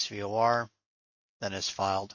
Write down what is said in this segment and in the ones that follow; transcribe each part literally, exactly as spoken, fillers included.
Salinas V O R, then is filed.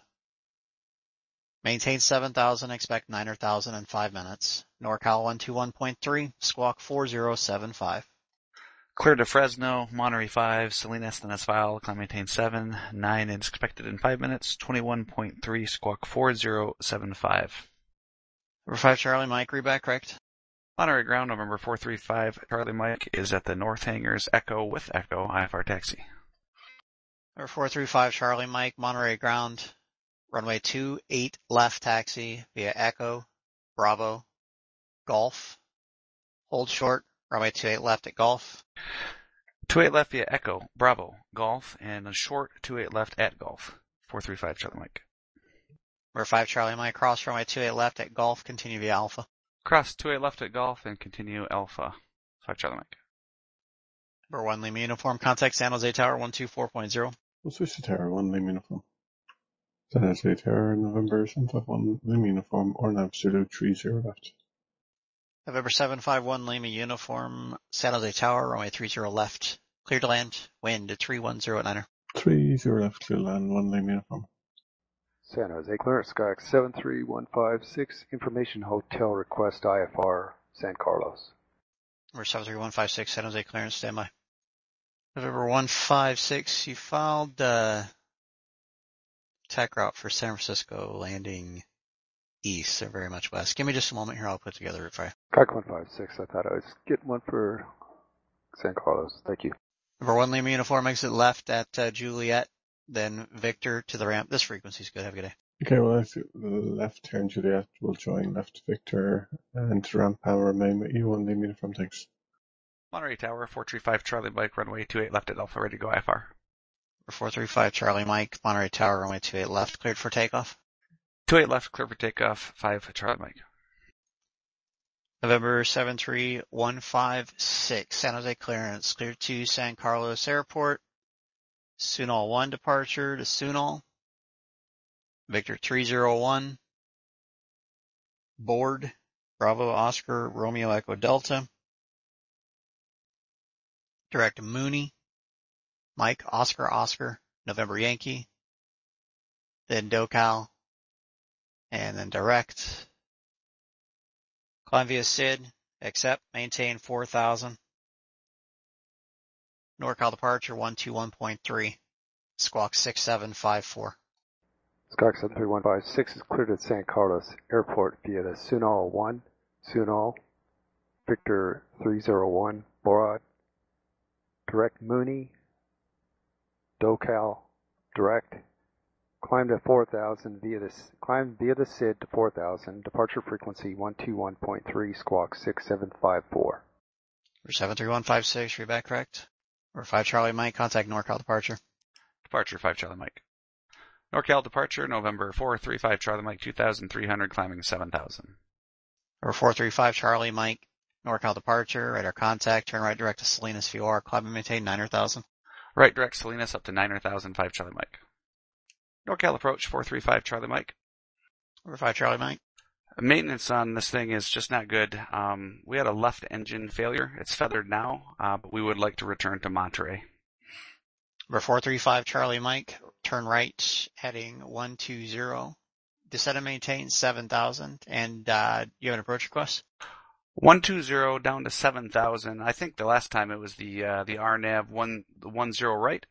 Maintain seven thousand, expect nine thousand in five minutes. NorCal one two one point three, squawk four zero seven five. Clear to Fresno, Monterey five, Salinas, then is filed, climb maintain seven, nine is expected in five minutes, twenty-one point three, squawk four zero seven five. Number five, Charlie Mike, readback correct. Monterey ground, November four three five, Charlie Mike is at the North Hangars, Echo with Echo, I F R taxi. Number four three five, Charlie Mike, Monterey ground, runway two eight left taxi via Echo, Bravo, Golf. Hold short, runway two eight left at Golf. two eight left via Echo, Bravo, Golf, and a short two eight left at Golf. four three five, Charlie Mike. Number five, Charlie Mike, cross runway two eight left at Golf, continue via Alpha. Cross two eight left at Golf and continue Alpha. five, Charlie Mike. Number one, Lima Uniform, contact San Jose Tower one two four point zero. We'll switch to Tower one, Lima Uniform. San Jose Tower, November seven five one, Lima Uniform, or Nav Zulu three zero left. November seven five one, Lima Uniform, San Jose Tower, runway three zero left. Clear to land, wind at three one zero at niner. three zero left, clear land, one Lima Uniform. San Jose clearance, Skyx seven three one five six, information hotel request I F R, San Carlos. Number seven three one five six, San Jose clearance, standby. November one five six, you filed uh, tech route for San Francisco, landing east, so very much west. Give me just a moment here, I'll put together it for you. Skyx one five six, I thought I was getting one for San Carlos. Thank you. Number one, Lima Uniform, exit left at uh, Juliet, then Victor to the ramp. This frequency's good, have a good day. Okay, well, I see the left turn Juliet will join left Victor and to ramp power remain with you on Lima Uniform, thanks. Monterey Tower, four three five, Charlie Mike, runway two eight left at Alpha, ready to go I F R. Number four three five, Charlie Mike, Monterey Tower, runway two eight left, cleared for takeoff. two eight left, clear for takeoff, five, Charlie Mike. November seven three one five six, San Jose clearance, clear to San Carlos Airport. Sunol one departure to Sunol. Victor three zero one. Board, Bravo Oscar Romeo Echo Delta. Direct to Mooney. Mike Oscar Oscar, November Yankee. Then DoCal. And then direct. Climb via S I D, accept, maintain four thousand. NorCal departure one two one point three, squawk six seven five four. Skyx seven three one five six is cleared at San Carlos Airport via the Sunol one, Sunol, Victor three zero one, Borod, direct Mooney, DoCal, direct. Climb to four thousand via this, climb via the S I D to four thousand, departure frequency one two one point three, squawk six seven five four. For seven three one five six, read back correct. Or five Charlie Mike, contact NorCal departure. Departure, five Charlie Mike. NorCal departure, November four three five, Charlie Mike, two thousand three hundred, climbing seven thousand. Or four three five Charlie Mike, NorCal departure, radar contact, turn right direct to Salinas V O R, climb and maintain nine thousand. Right direct Salinas up to nine thousand, five Charlie Mike. NorCal approach, four three five, Charlie Mike. Or five Charlie Mike. Maintenance on this thing is just not good. Um, we had a left engine failure. It's feathered now, uh, but we would like to return to Monterey. Number four three five Charlie Mike, turn right, heading one two zero. Descend and maintain seven thousand. And uh, you have an approach request? one two zero down to seven thousand. I think the last time it was the uh, the R NAV one the one zero right.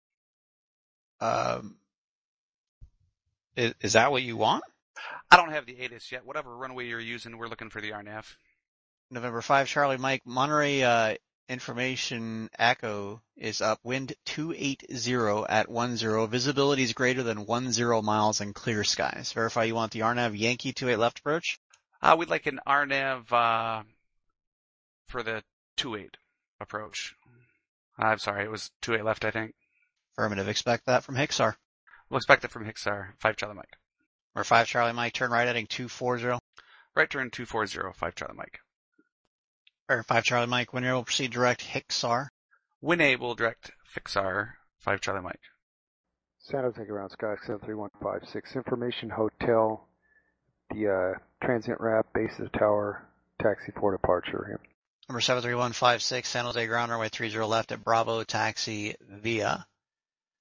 Um, is, is that what you want? I don't have the A T I S yet. Whatever runway you're using, we're looking for the R NAV. November five Charlie Mike, Monterey uh, information echo is up, wind two eighty at one zero, visibility is greater than one zero miles in clear skies. Verify you want the R NAV Yankee two eight left approach? Uh, we'd like an R NAV uh, for the two eight approach. I'm sorry, it was two eight left, I think. Affirmative, expect that from Hixar. We'll expect it from Hixar, five Charlie Mike. Or five Charlie Mike, turn right heading two forty. Right turn two forty, five Charlie Mike. Or five Charlie Mike, when you're able to proceed direct Hixar. When able, direct Hixar, five Charlie Mike. San Jose ground, Skyx seven three one five six, information hotel, the uh, transient wrap, base of the tower, taxi for departure. Yeah. Number seven three one five six, San Jose ground, runway three zero left at Bravo, taxi via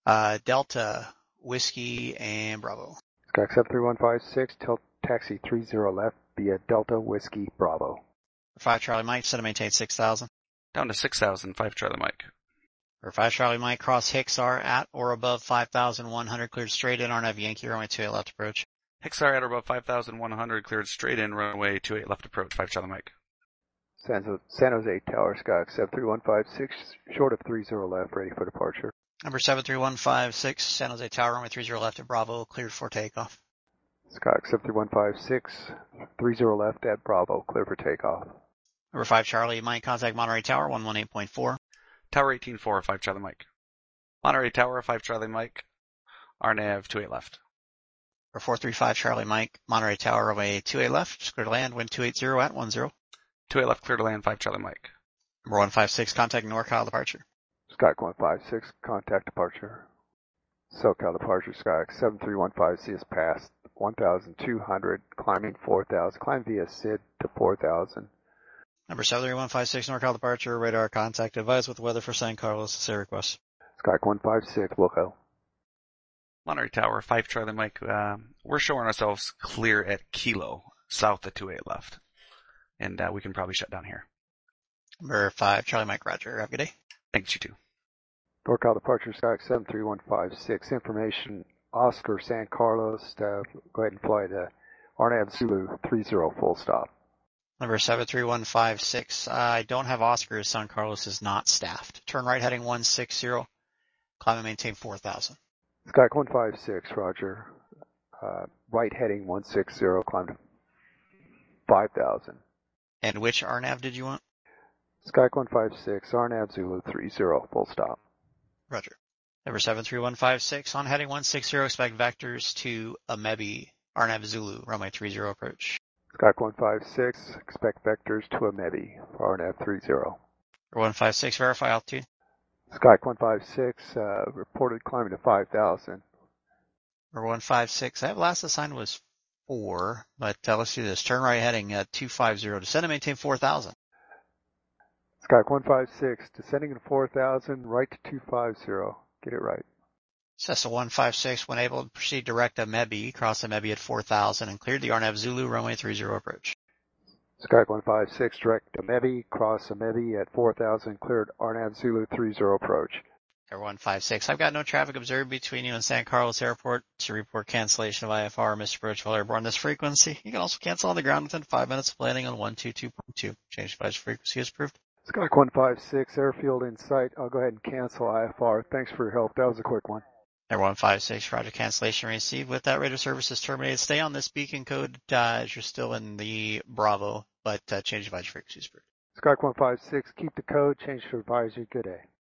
Uh, Delta, Whiskey, and Bravo. Skyx seven three one five six, tilt taxi three zero left via Delta Whiskey Bravo. For five Charlie Mike, set to maintain six thousand. Down to six thousand, five Charlie Mike. For five Charlie Mike, cross Hixar at or above five thousand one hundred, cleared straight in, R N A V Yankee, runway two eight left approach. Hixar at or above five thousand one hundred, cleared straight in, runway two eight left approach, five Charlie Mike. San Jose, San Jose Tower, Skyx seven three one five six, short of three zero left, ready for departure. Number seven three one five six, San Jose Tower, runway three zero left at Bravo, cleared for takeoff. Skyx seven three one five six, three zero left at Bravo, clear for takeoff. Number five Charlie Mike, contact Monterey Tower, one one eight point four. Tower eighteen four, five Charlie Mike. Monterey Tower, five Charlie Mike. R N A V two eight left. For four three five Charlie Mike, Monterey Tower, runway two eight left, just clear to land, wind two eighty at one zero. two eight left, clear to land, five Charlie Mike. Number one five six, contact NorCal departure. Skyx one five six, contact departure. SoCal departure, Skyx seven three one five C is past one thousand two hundred, climbing four thousand, climb via S I D to four thousand. Number seven three one five six, NorCal departure, radar contact, advise with weather for San Carlos, say request. Skyx one five six, local. Monterey Tower, five Charlie Mike. Uh, we're showing ourselves clear at Kilo, south of two eight left. And uh, we can probably shut down here. Number five Charlie Mike, roger. Have a good day. Thanks, you too. NorCal departure, Skyx seven three one five six, information, Oscar San Carlos, uh, go ahead and fly to R N A V Zulu three zero, full stop. Number seven three one five six, uh, I don't have Oscar, San Carlos is not staffed. Turn right heading one six zero, climb and maintain four thousand. Skyx one five six, roger. Uh, right heading one six zero, climb to five thousand. And which R N A V did you want? Skyx one five six, R N A V Zulu three zero, full stop. Roger. Number seven three one five six, on heading one six zero, expect vectors to Amebi, R N A V Zulu, runway three zero approach. Skyx one five six, expect vectors to Amebi, R N A V three zero. Number one five six, verify altitude. Skyx one five six, uh, reported climbing to five thousand. Number one five six, I have last assigned was four, but uh, let's do this. Turn right heading at two five zero, descend and maintain four thousand. Skyx one five six, descending to four thousand, right to two five zero. Get it right. Cessna one five six, when able to proceed direct to Amebi, cross Amebi at four thousand and cleared the R N A V Zulu, runway three zero approach. Skyx one five six, direct to Amebi, cross Amebi at four thousand, cleared R N A V Zulu three zero approach. Air one five six, I've got no traffic observed between you and San Carlos Airport. To report cancellation of I F R, Mister Approach while airborne this frequency. You can also cancel on the ground within five minutes of landing on one two two point two. Change device frequency is approved. Skyx one five six, airfield in sight. I'll go ahead and cancel I F R. Thanks for your help. That was a quick one. Air one five six, roger, cancellation received. With that, radio service is terminated. Stay on this beacon code uh, as you're still in the Bravo, but uh, change device frequency is approved. Skyx one five six, keep the code, change to advisory. Good day.